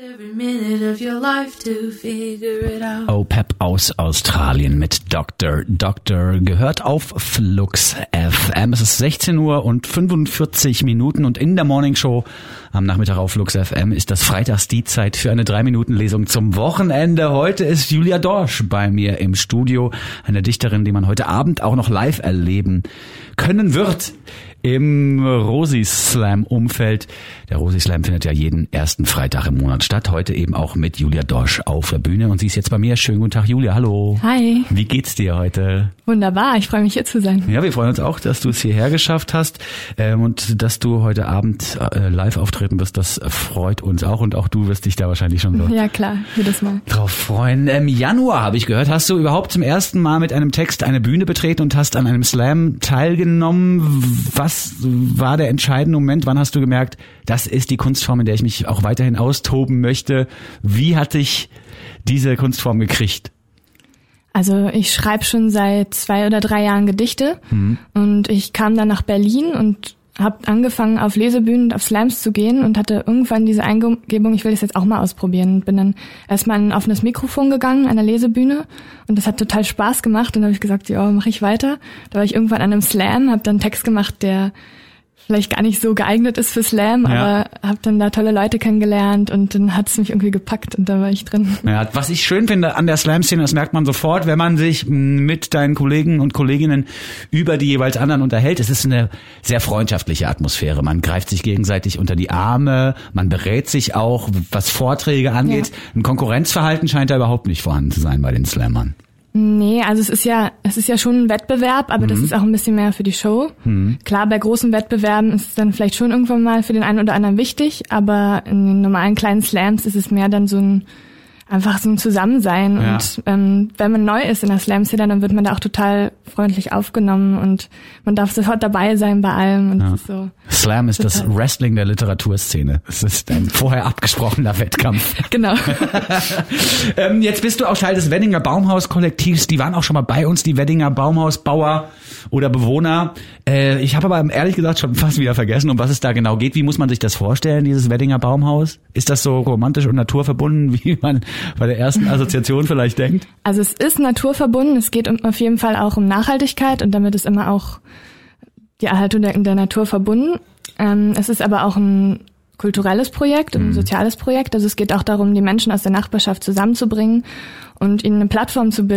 Pep aus Australien mit Doctor gehört auf Flux FM. Es ist 16 Uhr und 45 Minuten und in der Morning Show am Nachmittag auf Flux FM ist das freitags die Zeit für eine 3-Minuten-Lesung zum Wochenende. Heute ist Julia Dorsch bei mir im Studio, eine Dichterin, die man heute Abend auch noch live erleben können wird im Rosi-Slam-Umfeld. Der Rosi-Slam findet ja jeden ersten Freitag im Monat statt. Heute eben auch mit Julia Dorsch auf der Bühne. Und sie ist jetzt bei mir. Schönen guten Tag, Julia. Hallo. Hi. Wie geht's dir heute? Wunderbar. Ich freue mich, hier zu sein. Ja, wir freuen uns auch, dass du es hierher geschafft hast. Und dass du heute Abend live auftreten wirst, das freut uns auch. Und auch du wirst dich da wahrscheinlich schon so ja, klar, jedes Mal drauf freuen. Im Januar, habe ich gehört, hast du überhaupt zum ersten Mal mit einem Text eine Bühne betreten und hast an einem Slam teilgenommen. Was war der entscheidende Moment? Wann hast du gemerkt, das ist die Kunstform, in der ich mich auch weiterhin austoben möchte? Wie hat dich diese Kunstform gekriegt? Also ich schreibe schon seit 2 oder 3 Jahren Gedichte und ich kam dann nach Berlin und habe angefangen, auf Lesebühnen und auf Slams zu gehen und hatte irgendwann diese Eingebung, ich will das jetzt auch mal ausprobieren. Und bin dann erstmal an ein offenes Mikrofon gegangen, an der Lesebühne, und das hat total Spaß gemacht. Und dann habe ich gesagt, ja, mache ich weiter. Da war ich irgendwann an einem Slam, habe dann einen Text gemacht, der vielleicht gar nicht so geeignet ist für Slam, aber habe dann da tolle Leute kennengelernt und dann hat es mich irgendwie gepackt und da war ich drin. Ja, was ich schön finde an der Slam-Szene, das merkt man sofort, wenn man sich mit deinen Kollegen und Kolleginnen über die jeweils anderen unterhält. Es ist eine sehr freundschaftliche Atmosphäre. Man greift sich gegenseitig unter die Arme, man berät sich auch, was Vorträge angeht. Ja. Ein Konkurrenzverhalten scheint da überhaupt nicht vorhanden zu sein bei den Slammern. Nee, also es ist ja schon ein Wettbewerb, aber das ist auch ein bisschen mehr für die Show. Klar, bei großen Wettbewerben ist es dann vielleicht schon irgendwann mal für den einen oder anderen wichtig, aber in den normalen kleinen Slams ist es mehr dann einfach so ein Zusammensein. Ja. Und wenn man neu ist in der Slam-Szene, dann wird man da auch total freundlich aufgenommen und man darf sofort dabei sein bei allem. Und das ist so Slam ist das Wrestling der Literaturszene. Es ist ein vorher abgesprochener Wettkampf. Genau. Jetzt bist du auch Teil des Weddinger Baumhaus-Kollektivs. Die waren auch schon mal bei uns, die Weddinger Baumhausbauer oder Bewohner. Ich habe aber ehrlich gesagt schon fast wieder vergessen, um was es da genau geht. Wie muss man sich das vorstellen, dieses Weddinger Baumhaus? Ist das so romantisch und naturverbunden, wie man bei der ersten Assoziation vielleicht denkt? Also es ist naturverbunden, es geht auf jeden Fall auch um Nachhaltigkeit und damit ist immer auch die Erhaltung der Natur verbunden. Es ist aber auch ein kulturelles Projekt, ein soziales Projekt. Also es geht auch darum, die Menschen aus der Nachbarschaft zusammenzubringen und ihnen eine Plattform zu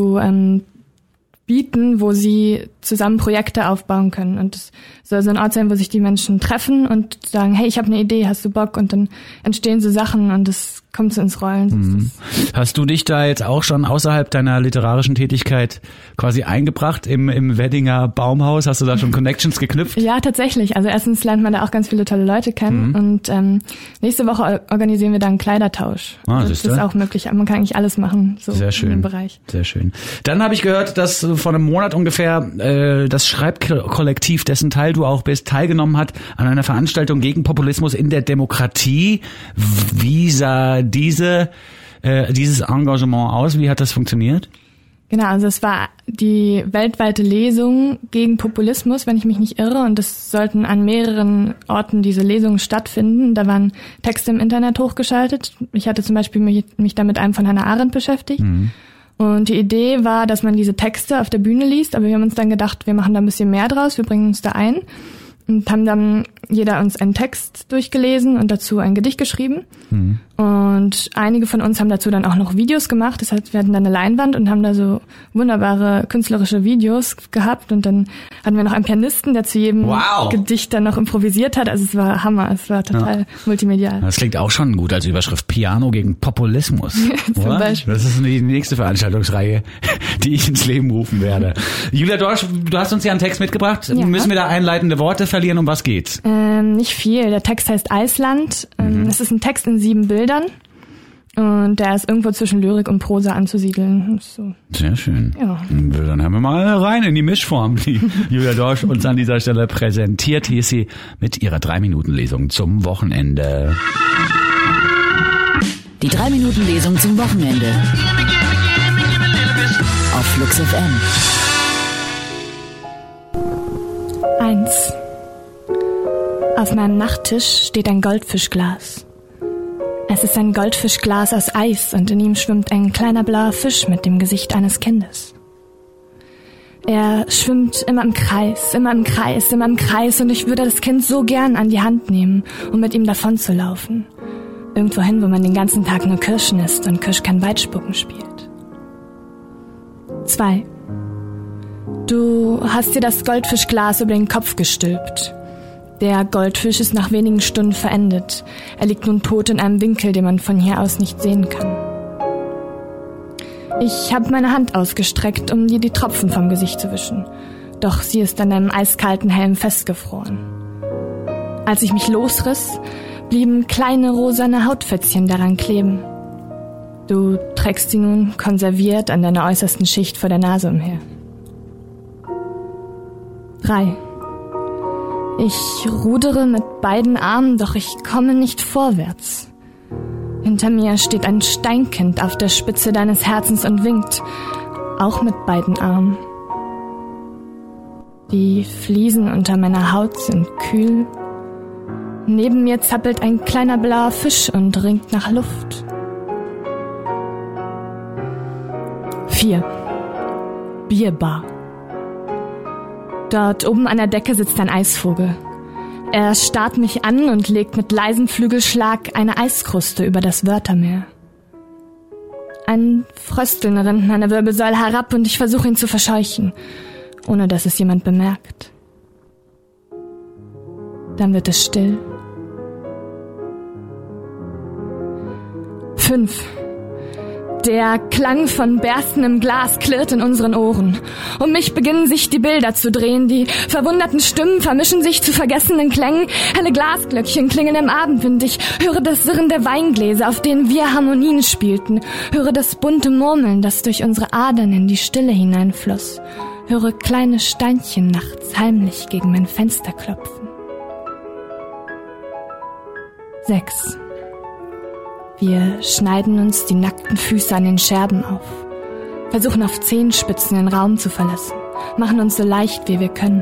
bieten, wo sie zusammen Projekte aufbauen können. Und es soll so ein Ort sein, wo sich die Menschen treffen und sagen, hey, ich habe eine Idee, hast du Bock? Und dann entstehen so Sachen und es kommt so ins Rollen. Hast du dich da jetzt auch schon außerhalb deiner literarischen Tätigkeit quasi eingebracht im Weddinger Baumhaus? Hast du da schon Connections geknüpft? Ja, tatsächlich. Also erstens lernt man da auch ganz viele tolle Leute kennen und nächste Woche organisieren wir dann einen Kleidertausch. Das ist auch möglich. Man kann eigentlich alles machen, so sehr schön. In dem Bereich. Sehr schön. Dann habe ich gehört, dass vor einem Monat ungefähr das Schreibkollektiv, dessen Teil du auch bist, teilgenommen hat an einer Veranstaltung gegen Populismus in der Demokratie. Wie sah dieses Engagement aus? Wie hat das funktioniert? Genau, also es war die weltweite Lesung gegen Populismus, wenn ich mich nicht irre, und es sollten an mehreren Orten diese Lesungen stattfinden. Da waren Texte im Internet hochgeschaltet. Ich hatte zum Beispiel mich da mit einem von Hannah Arendt beschäftigt. Und die Idee war, dass man diese Texte auf der Bühne liest, aber wir haben uns dann gedacht, wir machen da ein bisschen mehr draus, wir bringen uns da ein und haben dann jeder uns einen Text durchgelesen und dazu ein Gedicht geschrieben. Und einige von uns haben dazu dann auch noch Videos gemacht. Das heißt, wir hatten dann eine Leinwand und haben da so wunderbare künstlerische Videos gehabt. Und dann hatten wir noch einen Pianisten, der zu jedem Gedicht dann noch improvisiert hat. Also es war Hammer, es war total multimedial. Das klingt auch schon gut als Überschrift. Piano gegen Populismus. Zum Beispiel. Das ist die nächste Veranstaltungsreihe, die ich ins Leben rufen werde. Julia Dorsch, du hast uns ja einen Text mitgebracht. Ja. Müssen wir da einleitende Worte verlieren? Um was geht's? Nicht viel. Der Text heißt Eisland. Es ist ein Text in 7 Bildern. Und der ist irgendwo zwischen Lyrik und Prosa anzusiedeln. So. Sehr schön. Ja. Dann haben wir mal rein in die Mischform, die Julia Dorsch uns an dieser Stelle präsentiert. Hier ist sie mit ihrer 3-Minuten-Lesung zum Wochenende. Die 3-Minuten-Lesung zum Wochenende. Auf Flux FM. 1. Auf meinem Nachttisch steht ein Goldfischglas. Es ist ein Goldfischglas aus Eis und in ihm schwimmt ein kleiner blauer Fisch mit dem Gesicht eines Kindes. Er schwimmt immer im Kreis, immer im Kreis, immer im Kreis und ich würde das Kind so gern an die Hand nehmen, um mit ihm davon zu laufen. Irgendwohin, wo man den ganzen Tag nur Kirschen isst und Kirschkern-Weitspucken spielt. 2. Du hast dir das Goldfischglas über den Kopf gestülpt. Der Goldfisch ist nach wenigen Stunden verendet. Er liegt nun tot in einem Winkel, den man von hier aus nicht sehen kann. Ich habe meine Hand ausgestreckt, um dir die Tropfen vom Gesicht zu wischen. Doch sie ist an einem eiskalten Helm festgefroren. Als ich mich losriss, blieben kleine rosane Hautfetzchen daran kleben. Du trägst sie nun konserviert an deiner äußersten Schicht vor der Nase umher. 3. Ich rudere mit beiden Armen, doch ich komme nicht vorwärts. Hinter mir steht ein Steinkind auf der Spitze deines Herzens und winkt, auch mit beiden Armen. Die Fliesen unter meiner Haut sind kühl. Neben mir zappelt ein kleiner blauer Fisch und ringt nach Luft. 4. Bierbar. Dort oben an der Decke sitzt ein Eisvogel. Er starrt mich an und legt mit leisem Flügelschlag eine Eiskruste über das Wörtermeer. Ein Frösteln rinnt meine Wirbelsäule herab und ich versuche ihn zu verscheuchen, ohne dass es jemand bemerkt. Dann wird es still. 5. Der Klang von berstendem Glas klirrt in unseren Ohren. Um mich beginnen sich die Bilder zu drehen. Die verwunderten Stimmen vermischen sich zu vergessenen Klängen. Helle Glasglöckchen klingen im Abendwind. Ich höre das Sirren der Weingläser, auf denen wir Harmonien spielten. Höre das bunte Murmeln, das durch unsere Adern in die Stille hineinfloss. Höre kleine Steinchen nachts heimlich gegen mein Fenster klopfen. 6. Wir schneiden uns die nackten Füße an den Scherben auf, versuchen auf Zehenspitzen den Raum zu verlassen, machen uns so leicht, wie wir können.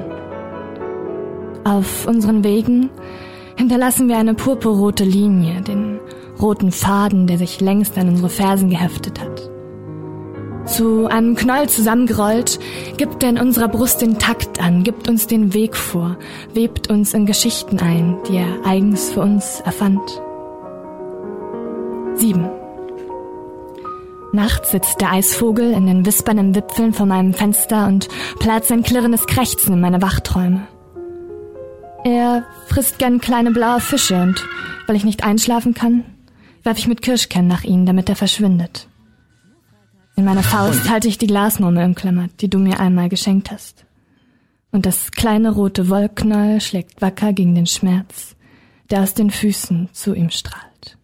Auf unseren Wegen hinterlassen wir eine purpurrote Linie, den roten Faden, der sich längst an unsere Fersen geheftet hat. Zu einem Knäuel zusammengerollt, gibt er in unserer Brust den Takt an, gibt uns den Weg vor, webt uns in Geschichten ein, die er eigens für uns erfand. 7. Nachts sitzt der Eisvogel in den wispernden Wipfeln vor meinem Fenster und plärt sein klirrendes Krächzen in meine Wachträume. Er frisst gern kleine blaue Fische und weil ich nicht einschlafen kann, werfe ich mit Kirschkern nach ihm, damit er verschwindet. In meiner Faust halte ich die Glasmurmel umklammert, die du mir einmal geschenkt hast. Und das kleine rote Wollknäuel schlägt wacker gegen den Schmerz, der aus den Füßen zu ihm strahlt.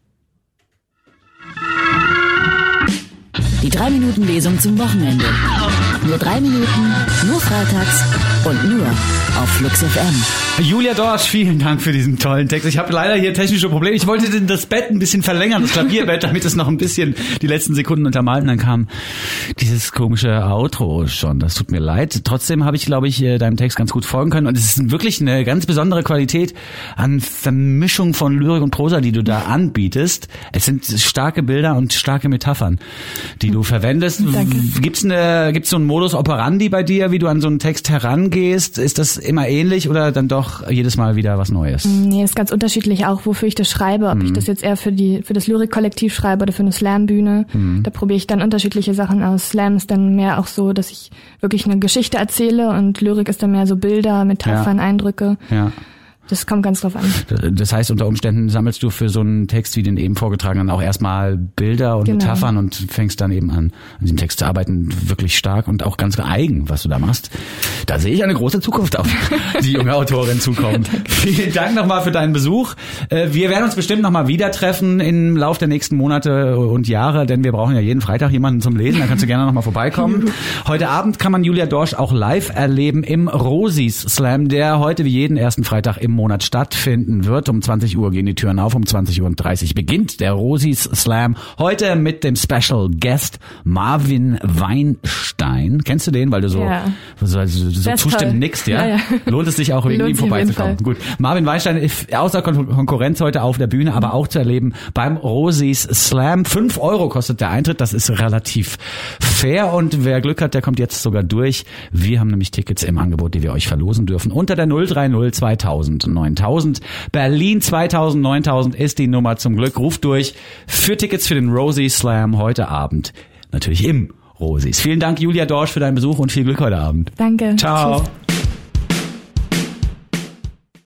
Die 3-Minuten-Lesung zum Wochenende. Nur 3 Minuten, nur freitags und nur auf Flux FM. Julia Dorsch, vielen Dank für diesen tollen Text. Ich habe leider hier technische Probleme. Ich wollte das Bett ein bisschen verlängern, das Klavierbett, damit es noch ein bisschen die letzten Sekunden untermalt. Und dann kam dieses komische Outro schon. Das tut mir leid. Trotzdem habe ich, glaube ich, deinem Text ganz gut folgen können. Und es ist wirklich eine ganz besondere Qualität an Vermischung von Lyrik und Prosa, die du da anbietest. Es sind starke Bilder und starke Metaphern, die du verwendest. Danke. Gibt's so einen Modus operandi bei dir, wie du an so einen Text herangehst? Ist das immer ähnlich oder dann doch jedes Mal wieder was Neues? Nee, ist ganz unterschiedlich auch, wofür ich das schreibe. Ob ich das jetzt eher für das Lyrikkollektiv schreibe oder für eine Slam-Bühne. Da probiere ich dann unterschiedliche Sachen aus. Slam ist dann mehr auch so, dass ich wirklich eine Geschichte erzähle und Lyrik ist dann mehr so Bilder, Metaphern, Eindrücke. Ja. Das kommt ganz drauf an. Das heißt, unter Umständen sammelst du für so einen Text wie den eben vorgetragenen auch erstmal Bilder und Metaphern und fängst dann eben an diesem Text zu arbeiten. Wirklich stark und auch ganz eigen, was du da machst. Da sehe ich eine große Zukunft auf die junge Autorin zukommen. Vielen Dank nochmal für deinen Besuch. Wir werden uns bestimmt nochmal wieder treffen im Lauf der nächsten Monate und Jahre, denn wir brauchen ja jeden Freitag jemanden zum Lesen. Da kannst du gerne nochmal vorbeikommen. Heute Abend kann man Julia Dorsch auch live erleben im Rosis Slam, der heute wie jeden ersten Freitag im im Monat stattfinden wird. Um 20 Uhr gehen die Türen auf, um 20:30 Uhr beginnt der Rosies Slam. Heute mit dem Special Guest Marvin Weinstein. Kennst du den, weil du so zustimmend nickst, ja? Ja? Lohnt es sich auch, wegen ihm vorbeizukommen? Gut. Marvin Weinstein ist außer Konkurrenz heute auf der Bühne, aber auch zu erleben beim Rosies Slam. 5 € kostet der Eintritt, das ist relativ fair und wer Glück hat, der kommt jetzt sogar durch. Wir haben nämlich Tickets im Angebot, die wir euch verlosen dürfen. Unter der 030 2000 9000. Berlin 2000 9000 ist die Nummer zum Glück. Ruft durch für Tickets für den Rosies Slam heute Abend. Natürlich im Rosies. Vielen Dank, Julia Dorsch, für deinen Besuch und viel Glück heute Abend. Danke. Ciao. Tschüss.